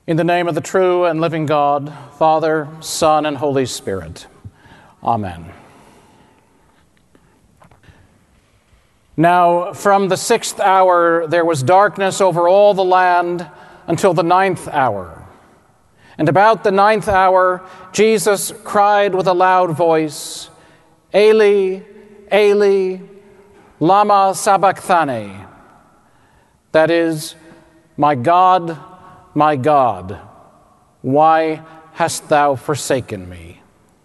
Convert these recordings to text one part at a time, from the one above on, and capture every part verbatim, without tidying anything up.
In the name of the true and living God, Father, Son, and Holy Spirit. Amen. Now, from the sixth hour there was darkness over all the land until the ninth hour. And about the ninth hour, Jesus cried with a loud voice, Eli, Eli, lama sabachthani. That is, my God, my God, why hast thou forsaken me?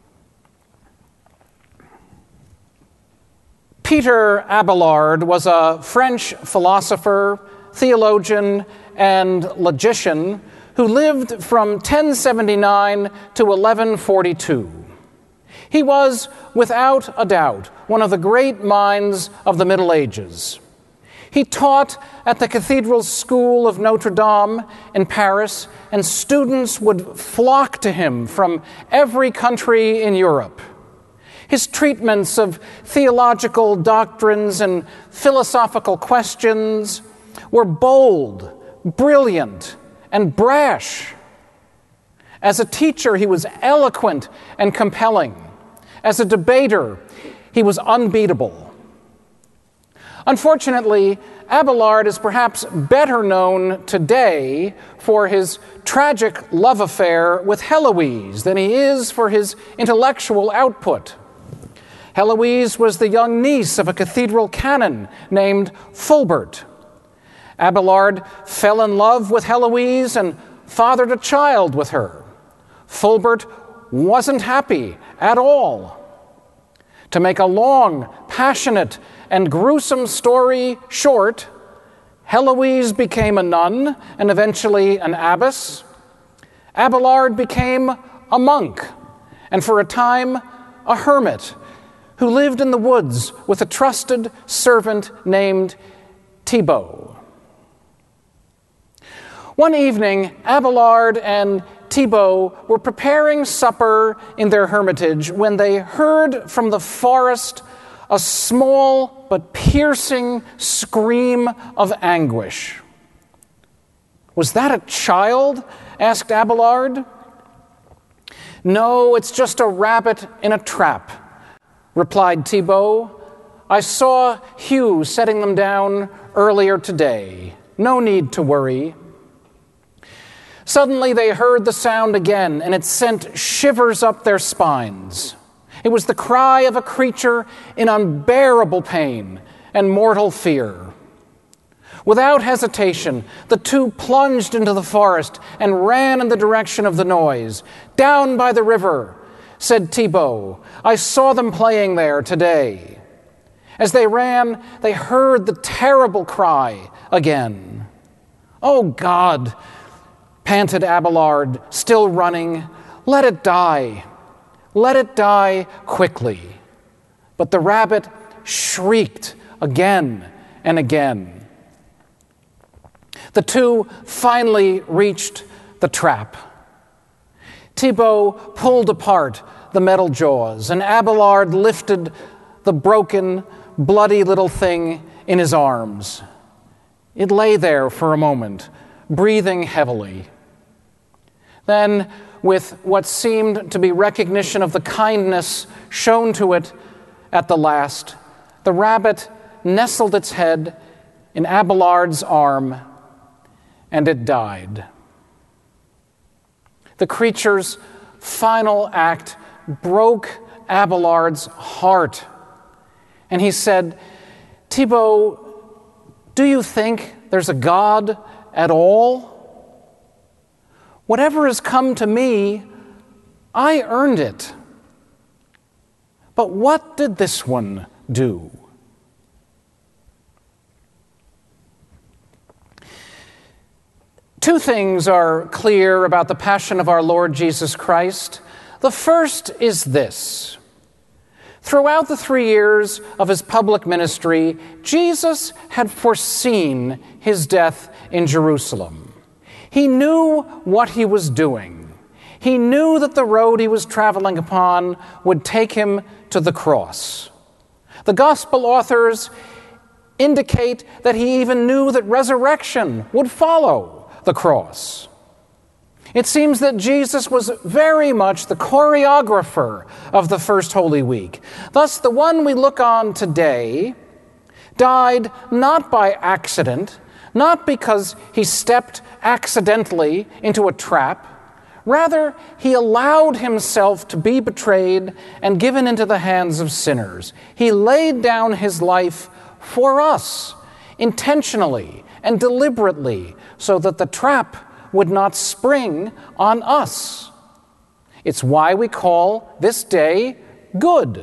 Peter Abelard was a French philosopher, theologian, and logician who lived from ten seventy-nine to eleven forty-two. He was, without a doubt, one of the great minds of the Middle Ages. He taught at the Cathedral School of Notre Dame in Paris, and students would flock to him from every country in Europe. His treatments of theological doctrines and philosophical questions were bold, brilliant, and brash. As a teacher, he was eloquent and compelling. As a debater, he was unbeatable. Unfortunately, Abelard is perhaps better known today for his tragic love affair with Heloise than he is for his intellectual output. Heloise was the young niece of a cathedral canon named Fulbert. Abelard fell in love with Heloise and fathered a child with her. Fulbert wasn't happy at all. To make a long, passionate, and gruesome story short, Heloise became a nun and eventually an abbess. Abelard became a monk, and for a time, a hermit who lived in the woods with a trusted servant named Thibaut. One evening, Abelard and Thibaut were preparing supper in their hermitage when they heard from the forest a small but piercing scream of anguish. "Was that a child?" asked Abelard. "No, it's just a rabbit in a trap," replied Thibaut. "I saw Hugh setting them down earlier today. No need to worry." Suddenly they heard the sound again, and it sent shivers up their spines. It was the cry of a creature in unbearable pain and mortal fear. Without hesitation, the two plunged into the forest and ran in the direction of the noise. "Down by the river," said Thibaut. "I saw them playing there today." As they ran, they heard the terrible cry again. "Oh God," panted Abelard, still running, "let it die. Let it die quickly." But the rabbit shrieked again and again. The two finally reached the trap. Thibaut pulled apart the metal jaws, and Abelard lifted the broken, bloody little thing in his arms. It lay there for a moment, breathing heavily. Then, with what seemed to be recognition of the kindness shown to it at the last, the rabbit nestled its head in Abelard's arm, and it died. The creature's final act broke Abelard's heart, and he said, "Thibaut, do you think there's a God at all? Whatever has come to me, I earned it. But what did this one do?" Two things are clear about the passion of our Lord Jesus Christ. The first is this. Throughout the three years of his public ministry, Jesus had foreseen his death in Jerusalem. He knew what he was doing. He knew that the road he was traveling upon would take him to the cross. The gospel authors indicate that he even knew that resurrection would follow the cross. It seems that Jesus was very much the choreographer of the first Holy Week. Thus, the one we look on today died not by accident, not because he stepped accidentally into a trap. Rather, he allowed himself to be betrayed and given into the hands of sinners. He laid down his life for us, intentionally and deliberately, so that the trap would not spring on us. It's why we call this day good.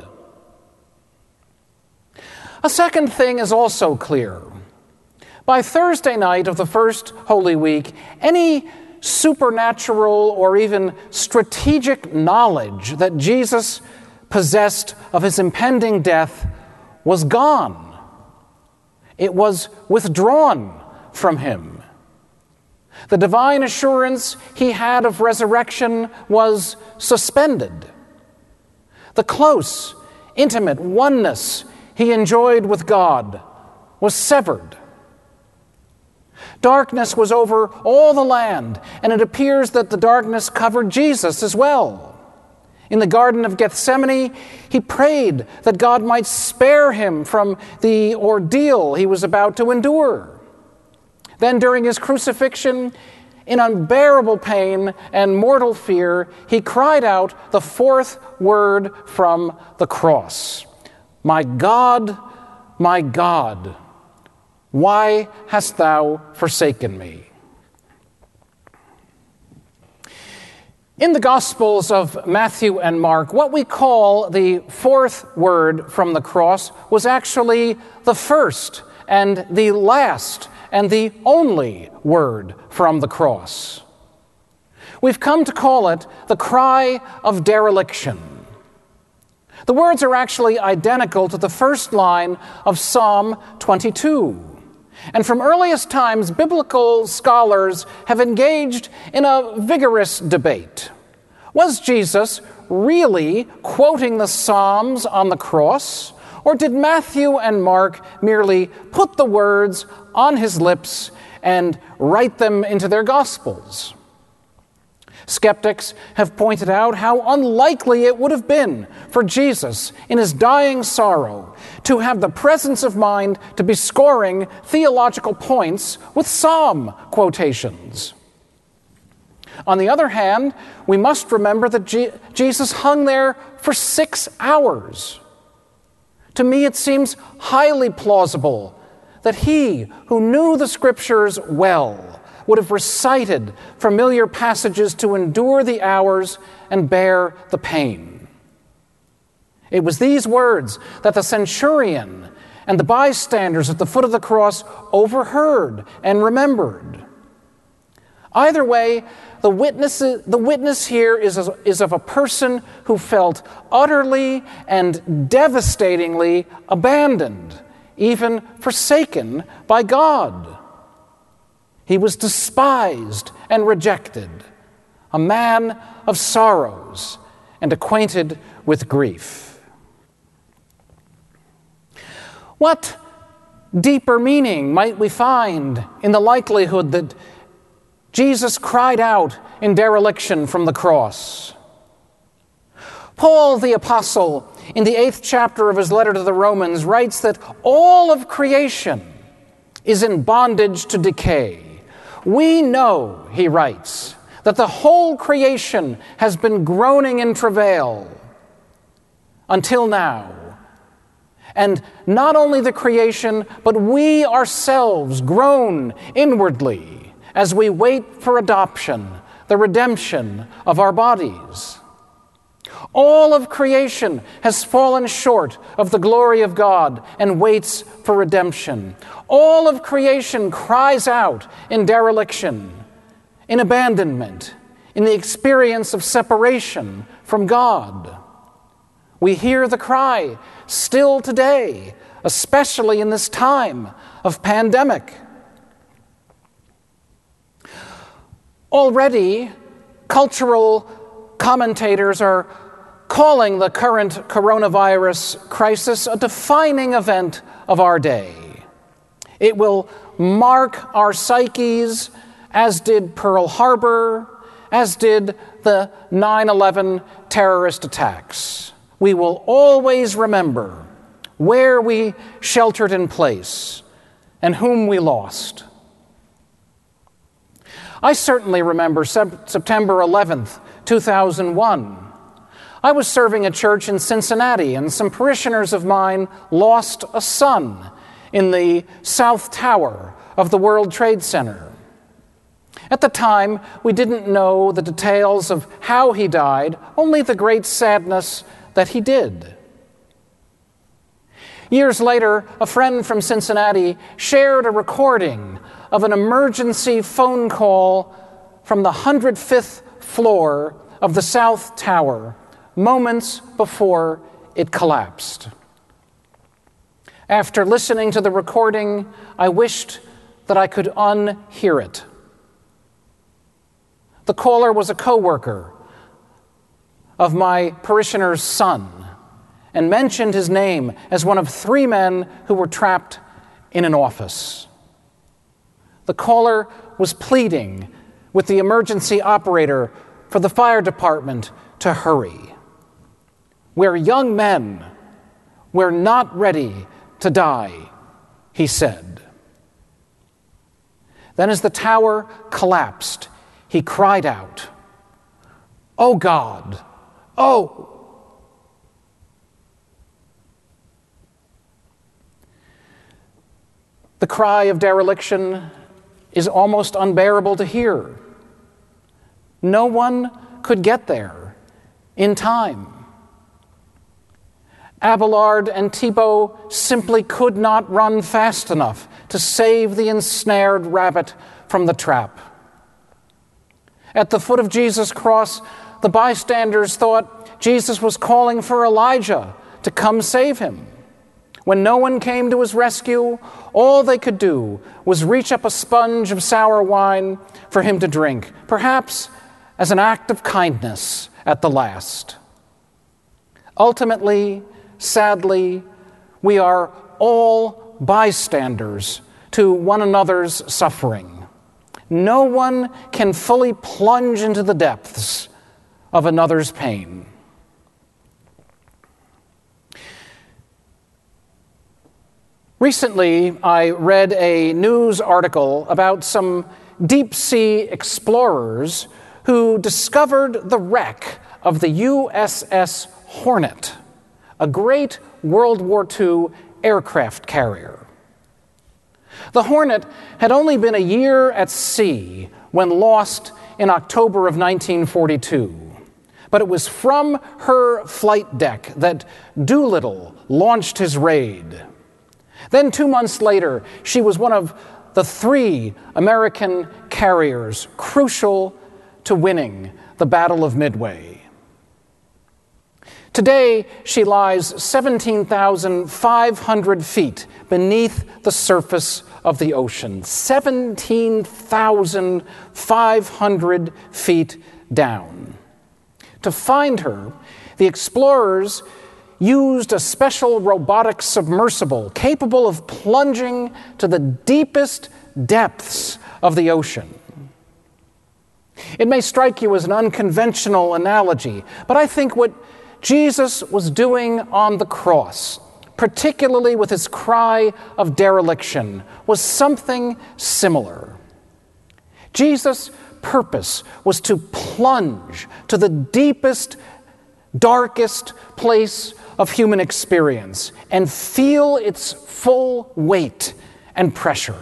A second thing is also clear. By Thursday night of the first Holy Week, any supernatural or even strategic knowledge that Jesus possessed of his impending death was gone. It was withdrawn from him. The divine assurance he had of resurrection was suspended. The close, intimate oneness he enjoyed with God was severed. Darkness was over all the land, and it appears that the darkness covered Jesus as well. In the Garden of Gethsemane, he prayed that God might spare him from the ordeal he was about to endure. Then during his crucifixion, in unbearable pain and mortal fear, he cried out the fourth word from the cross: "My God, my God, why hast thou forsaken me?" In the Gospels of Matthew and Mark, what we call the fourth word from the cross was actually the first and the last and the only word from the cross. We've come to call it the cry of dereliction. The words are actually identical to the first line of Psalm twenty-two. And from earliest times, biblical scholars have engaged in a vigorous debate. Was Jesus really quoting the Psalms on the cross, or did Matthew and Mark merely put the words on his lips and write them into their Gospels? Skeptics have pointed out how unlikely it would have been for Jesus, in his dying sorrow, to have the presence of mind to be scoring theological points with psalm quotations. On the other hand, we must remember that Je- Jesus hung there for six hours. To me, it seems highly plausible that he, who knew the Scriptures well, would have recited familiar passages to endure the hours and bear the pain. It was these words that the centurion and the bystanders at the foot of the cross overheard and remembered. Either way, the witness, the witness here is, is of a person who felt utterly and devastatingly abandoned, even forsaken by God. He was despised and rejected, a man of sorrows and acquainted with grief. What deeper meaning might we find in the likelihood that Jesus cried out in dereliction from the cross? Paul the Apostle, in the eighth chapter of his letter to the Romans, writes that all of creation is in bondage to decay. We know, he writes, that the whole creation has been groaning in travail until now. And not only the creation, but we ourselves groan inwardly as we wait for adoption, the redemption of our bodies. All of creation has fallen short of the glory of God and waits for redemption. All of creation cries out in dereliction, in abandonment, in the experience of separation from God. We hear the cry still today, especially in this time of pandemic. Already, cultural commentators are calling the current coronavirus crisis a defining event of our day. It will mark our psyches, as did Pearl Harbor, as did the nine eleven terrorist attacks. We will always remember where we sheltered in place and whom we lost. I certainly remember September eleventh, two thousand one. I was serving a church in Cincinnati, and some parishioners of mine lost a son in the South Tower of the World Trade Center. At the time, we didn't know the details of how he died, only the great sadness that he did. Years later, a friend from Cincinnati shared a recording of an emergency phone call from the one hundred fifth floor of the South Tower moments before it collapsed. After listening to the recording, I wished that I could unhear it. The caller was a coworker of my parishioner's son and mentioned his name as one of three men who were trapped in an office. The caller was pleading with the emergency operator for the fire department to hurry. We're young men. We're not ready to die, he said. Then as the tower collapsed, he cried out, "Oh God, oh!" The cry of dereliction is almost unbearable to hear. No one could get there in time. Abelard and Thibault simply could not run fast enough to save the ensnared rabbit from the trap. At the foot of Jesus' cross, the bystanders thought Jesus was calling for Elijah to come save him. When no one came to his rescue, all they could do was reach up a sponge of sour wine for him to drink, perhaps as an act of kindness at the last. Ultimately, sadly, we are all bystanders to one another's suffering. No one can fully plunge into the depths of another's pain. Recently, I read a news article about some deep-sea explorers who discovered the wreck of the U S S Hornet, a great World War Two aircraft carrier. The Hornet had only been a year at sea when lost in October of nineteen forty-two. But it was from her flight deck that Doolittle launched his raid. Then two months later, she was one of the three American carriers crucial to winning the Battle of Midway. Today, she lies seventeen thousand five hundred feet beneath the surface of the ocean. seventeen thousand five hundred feet down. To find her, the explorers used a special robotic submersible capable of plunging to the deepest depths of the ocean. It may strike you as an unconventional analogy, but I think what Jesus was doing on the cross, particularly with his cry of dereliction, was something similar. Jesus' purpose was to plunge to the deepest, darkest place of human experience and feel its full weight and pressure.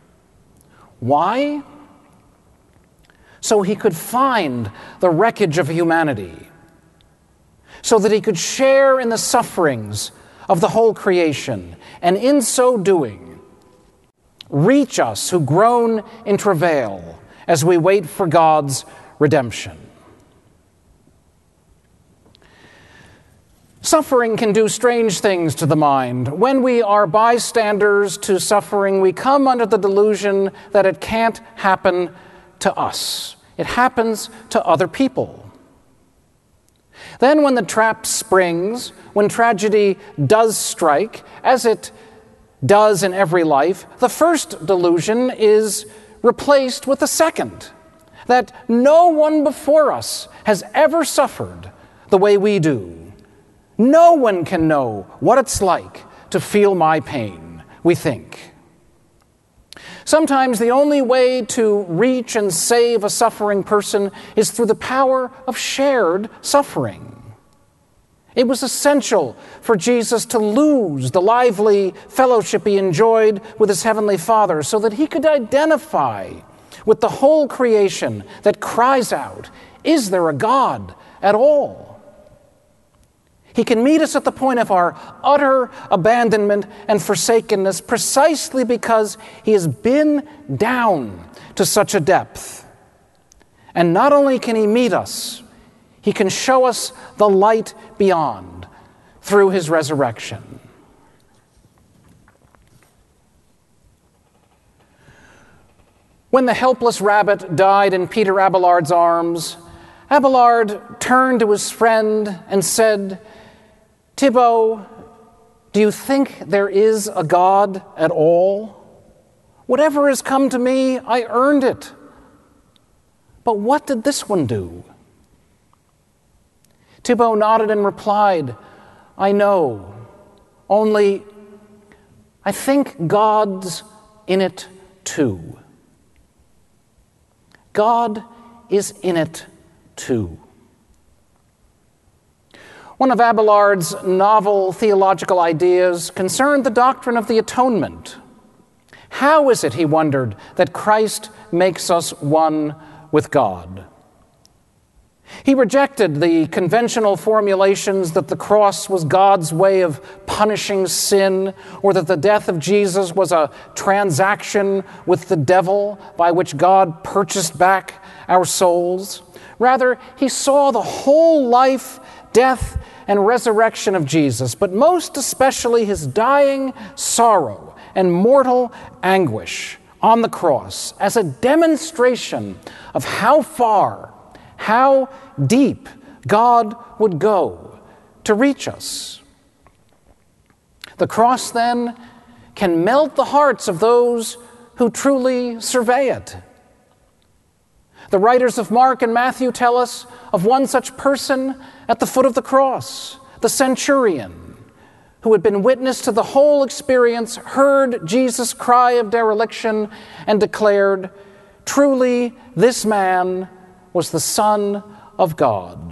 Why? So he could find the wreckage of humanity, so that he could share in the sufferings of the whole creation, and in so doing, reach us who groan in travail as we wait for God's redemption. Suffering can do strange things to the mind. When we are bystanders to suffering, we come under the delusion that it can't happen to us. It happens to other people. Then when the trap springs, when tragedy does strike, as it does in every life, the first delusion is replaced with the second. that no one before us has ever suffered the way we do. No one can know what it's like to feel my pain, we think. Sometimes the only way to reach and save a suffering person is through the power of shared suffering. It was essential for Jesus to lose the lively fellowship he enjoyed with his heavenly Father so that he could identify with the whole creation that cries out, "Is there a God at all?" He can meet us at the point of our utter abandonment and forsakenness precisely because he has been down to such a depth. And not only can he meet us, he can show us the light beyond through his resurrection. When the helpless rabbit died in Peter Abelard's arms, Abelard turned to his friend and said, "Thibaut, do you think there is a God at all? Whatever has come to me, I earned it. But what did this one do?" Thibaut nodded and replied, "I know, only I think God's in it too." God is in it too. One of Abelard's novel theological ideas concerned the doctrine of the atonement. How is it, he wondered, that Christ makes us one with God? He rejected the conventional formulations that the cross was God's way of punishing sin, or that the death of Jesus was a transaction with the devil by which God purchased back our souls. Rather, he saw the whole life, death, and resurrection of Jesus, but most especially his dying sorrow and mortal anguish on the cross as a demonstration of how far, how deep God would go to reach us. The cross, then, can melt the hearts of those who truly survey it. The writers of Mark and Matthew tell us of one such person at the foot of the cross, the centurion, who had been witness to the whole experience, heard Jesus' cry of dereliction, and declared, "Truly, this man was the Son of God."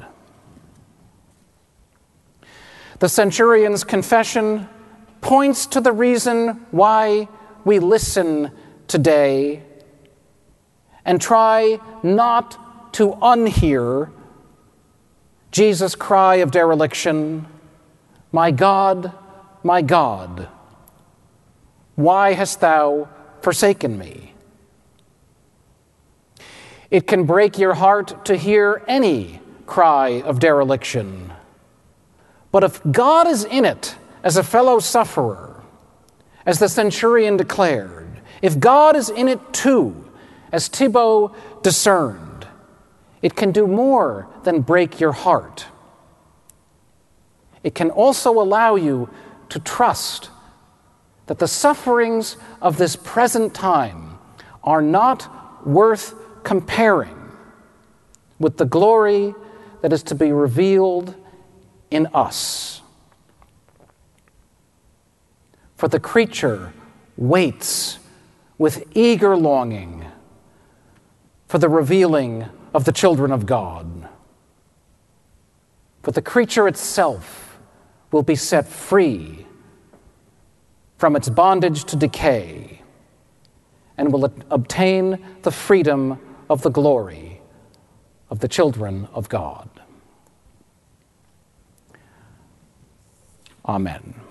The centurion's confession points to the reason why we listen today and try not to unhear Jesus' cry of dereliction, "My God, my God, why hast thou forsaken me?" It can break your heart to hear any cry of dereliction. But if God is in it as a fellow sufferer, as the centurion declared, if God is in it too, as Thibaut discerned, it can do more than break your heart. It can also allow you to trust that the sufferings of this present time are not worth comparing with the glory that is to be revealed in us. For the creature waits with eager longing for the revealing of the children of God. For the creature itself will be set free from its bondage to decay and will obtain the freedom of the glory of the children of God. Amen.